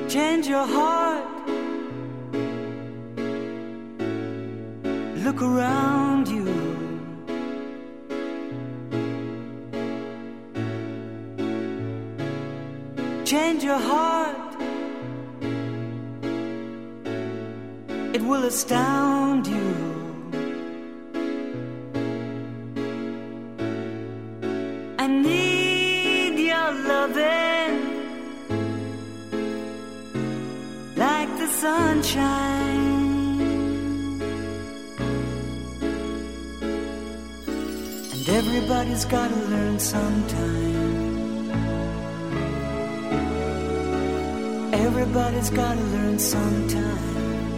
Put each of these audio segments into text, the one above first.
Change your heart. Look around you. Change your heart. It will astound you. I need your loving like the sunshine. And everybody's gotta learn sometime. Everybody's gotta learn sometime.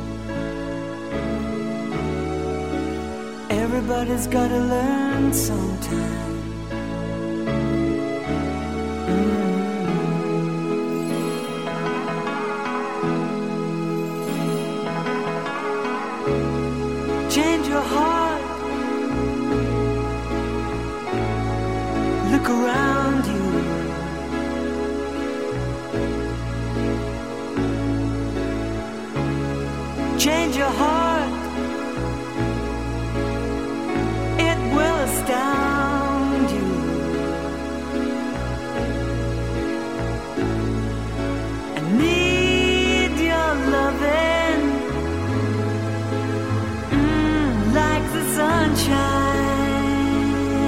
Everybody's gotta learn sometime. Change your heart. Look around you. Change your heart. It will astound you. I need your loving like the sunshine.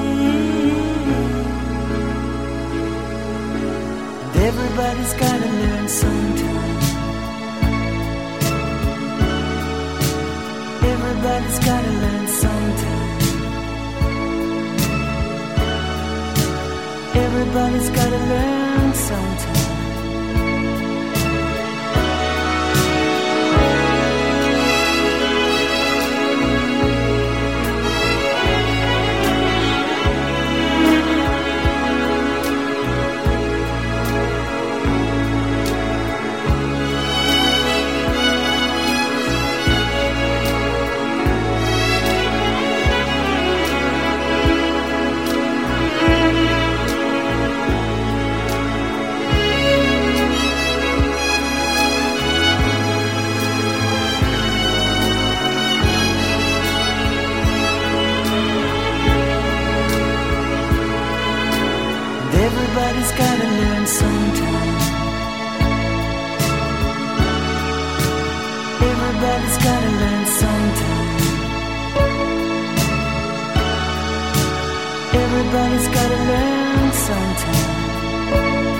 Everybody's gotta learn sometime. Everybody's gotta learn sometime. Everybody's gotta learn sometime. Everybody's gotta learn sometime. Everybody's gotta learn sometime. Everybody's gotta learn sometime.